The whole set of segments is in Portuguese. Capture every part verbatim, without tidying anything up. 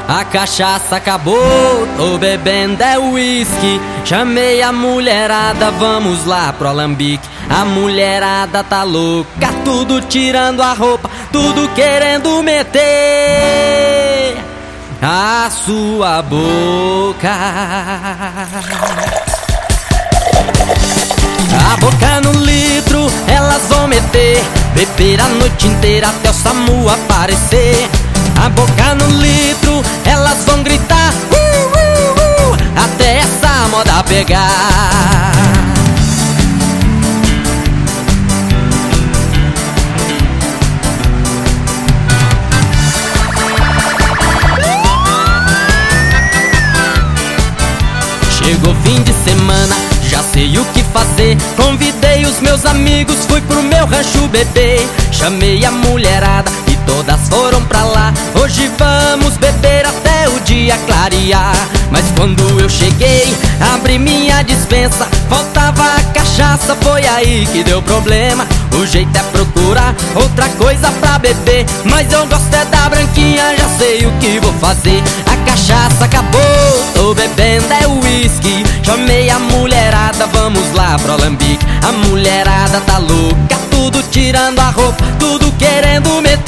A cachaça acabou, tô bebendo é uísque. Chamei a mulherada, vamos lá pro alambique. A mulherada tá louca, tudo tirando a roupa, tudo querendo meter a sua boca. A boca no litro, elas vão meter, beber a noite inteira até o SAMU aparecer. A boca no litro, elas vão gritar uh, uh, uh, até essa moda pegar. Chegou fim de semana, já sei o que fazer. Convidei os meus amigos, fui pro meu rancho beber. Chamei a mulherada e todas foram pra lá. Hoje vamos beber até o dia clarear. Mas quando eu cheguei, abri minha dispensa, faltava a cachaça, foi aí que deu problema. O jeito é procurar outra coisa pra beber, mas eu gosto é da branquinha, já sei o que vou fazer. A cachaça acabou, tô bebendo é uísque. Chamei a mulherada, vamos lá pro alambique. A mulherada tá louca, tudo tirando a roupa, tudo querendo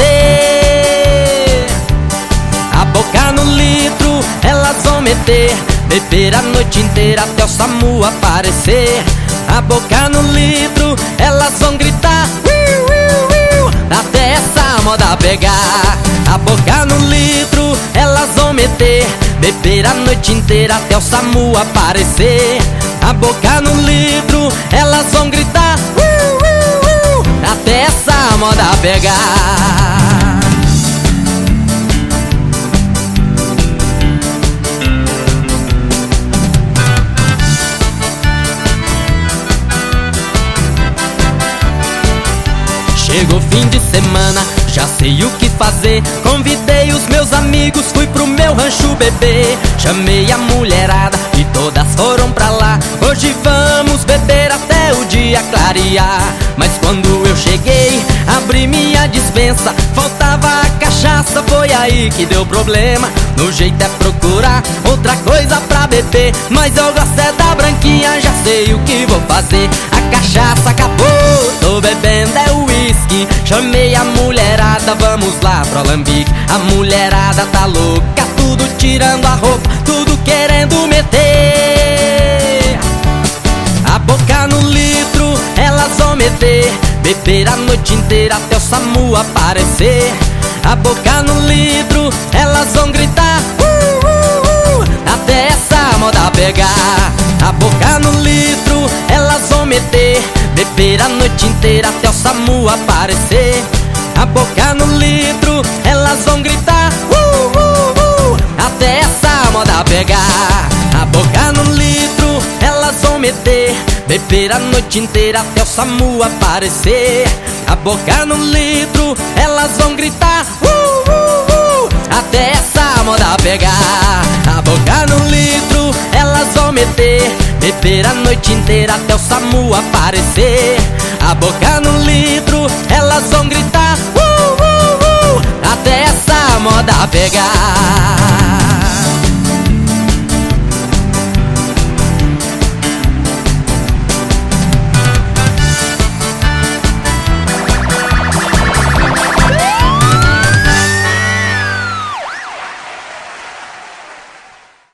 meter a boca no litro, elas vão meter, beber a noite inteira até o SAMU aparecer. A boca no litro, elas vão gritar uh, uh, uh, até essa moda pegar. A boca no litro, elas vão meter, beber a noite inteira até o SAMU aparecer. A boca no litro, elas vão gritar uh, uh, uh, até essa moda pegar. Chegou fim de semana, já sei o que fazer. Convidei os meus amigos, fui pro meu rancho beber. Chamei a mulherada e todas foram pra lá. Hoje vamos beber até o dia clarear. Mas quando eu cheguei, abri minha dispensa, faltava a cachaça, foi aí que deu problema. No jeito é procurar outra coisa pra beber, mas eu gosto é da branquinha, já sei o que vou fazer. A cachaça acabou, tô bebendo é uísque. Chamei a mulherada, vamos lá pro alambique. A mulherada tá louca, tudo tirando a roupa, tudo querendo meter a boca no litro, elas vão meter, beber a noite inteira até o SAMU aparecer. A boca no litro, elas vão gritar uh, uh, uh, até essa moda pegar. A boca no litro, elas vão meter, beber a noite inteira até o SAMU aparecer. A boca no litro, elas vão gritar uh, uh, uh, até essa moda pegar. A boca no litro, elas vão meter, beber a noite inteira até o SAMU aparecer. A boca no litro, elas vão gritar uh, uh, uh, até essa moda pegar. A boca no litro, elas vão meter, beber a noite inteira até o SAMU aparecer. A boca no litro, elas vão gritar uh, uh, uh, até essa moda pegar.